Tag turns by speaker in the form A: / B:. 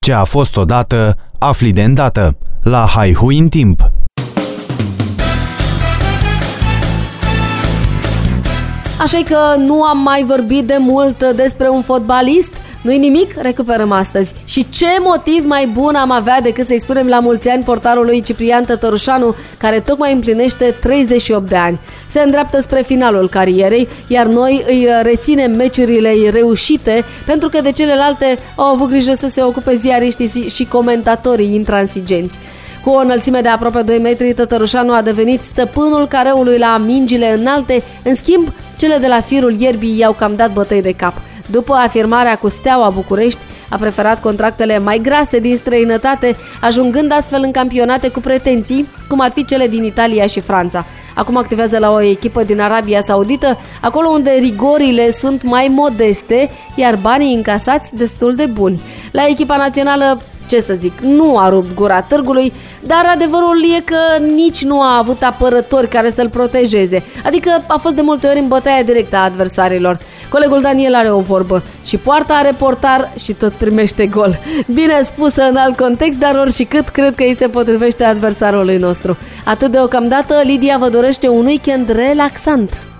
A: Ce a fost odată, afli de îndată. La Haihui în timp.
B: Așa că nu am mai vorbit de mult despre un fotbalist. Nu-i nimic, recuperăm astăzi. Și ce motiv mai bun am avea decât să-i spunem la mulți ani portarului Ciprian Tătărușanu, care tocmai împlinește 38 de ani. Se îndreaptă spre finalul carierei, iar noi îi reținem meciurile reușite, pentru că de celelalte au avut grijă să se ocupe ziariștii și comentatorii intransigenți. Cu o înălțime de aproape 2 metri, Tătărușanu a devenit stăpânul careului la mingile înalte, în schimb, cele de la firul ierbii i-au cam dat bătăi de cap. După afirmarea cu Steaua București, a preferat contractele mai grase din străinătate, ajungând astfel în campionate cu pretenții, cum ar fi cele din Italia și Franța. Acum activează la o echipă din Arabia Saudită, acolo unde rigorile sunt mai modeste, iar banii încasați destul de buni. La echipa națională, ce să zic, nu a rupt gura târgului, dar adevărul e că nici nu a avut apărători care să-l protejeze, adică a fost de multe ori în bătaia directă a adversarilor. Colegul Daniel are o vorbă: și poarta are portar și tot primește gol. Bine spusă în alt context, dar oricât cred că îi se potrivește adversarului nostru. Atât deocamdată, Lidia vă dorește un weekend relaxant.